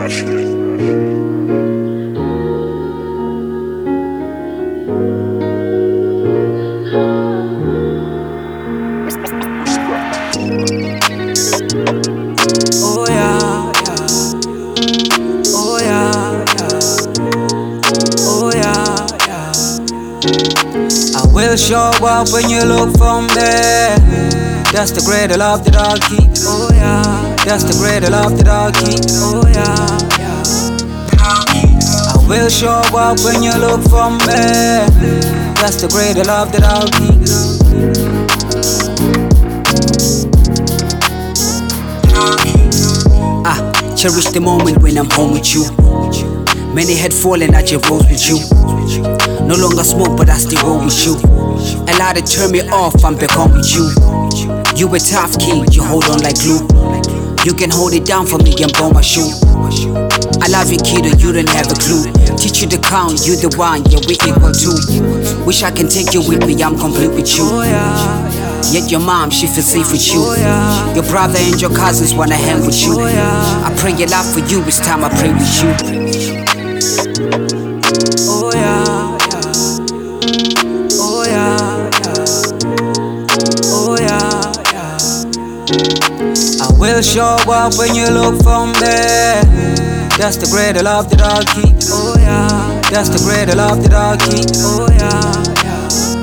Oh yeah, yeah. Oh yeah, yeah. Oh yeah, yeah. I will show up when you look for me. That's the greater love that I'll keep. Oh yeah, that's the greater love that I'll keep. Oh yeah, yeah. I will show up when you look for me. That's the greater love that I'll keep. Cherish the moment when I'm home with you. Many had fallen, I just rose with you. No longer smoke, but I still roll with you. A lot to turn me off, I'm back home with you. You a tough king, you hold on like glue. You can hold it down for me and blow my shoe. I love you, kiddo, you don't have a clue. Teach you the count, you the one, yeah, we equal too. Wish I can take you with me, I'm complete with you. Yet your mom, she feels safe with you. Your brother and your cousins wanna hang with you. I pray a lot for you, it's time I pray with you. Oh yeah, yeah. Oh yeah, yeah. Oh yeah, yeah. I will show up when you look for me. That's the greater love that I'll keep. Oh yeah, that's the greater love that I'll keep. Oh yeah, yeah.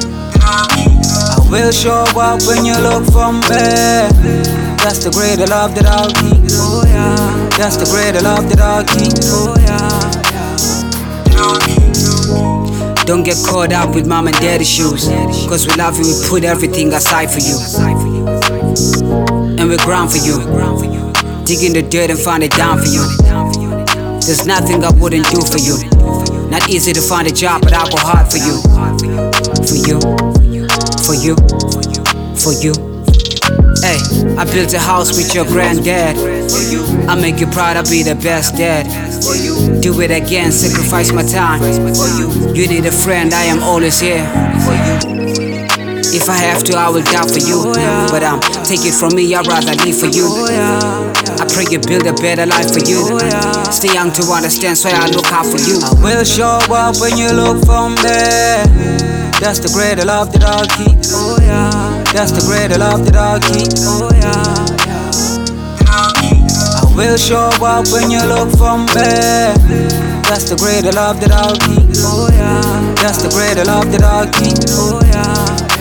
I will show up when you look for me. That's the greater love that I'll keep. Oh yeah, that's the greater love that I'll keep. Oh yeah, yeah. Don't get caught up with mom and daddy shoes. Cause we love you, we put everything aside for you. And we grind for you. Dig in the dirt and find it down for you. There's nothing I wouldn't do for you. Not easy to find a job, but I'll go hard for you. For you, for you, for you. Hey, I built a house with your granddad. I make you proud, I'll be the best dad. Do it again, sacrifice my time. You need a friend, I am always here. If I have to, I will die for you. But take it from me, I'd rather live for you. I pray you build a better life for you. Stay young to understand, so I look out for you. I will show up when you look for me. That's the greater love that I'll keep. Oh yeah, that's the greater love that I'll keep. Oh yeah, yeah. I will show up when you look for me. That's the greater love that I'll keep. Oh yeah, that's the greater love that I'll keep. Oh yeah, yeah.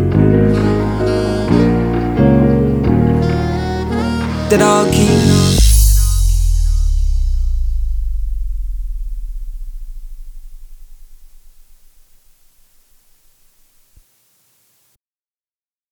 That I'll keep.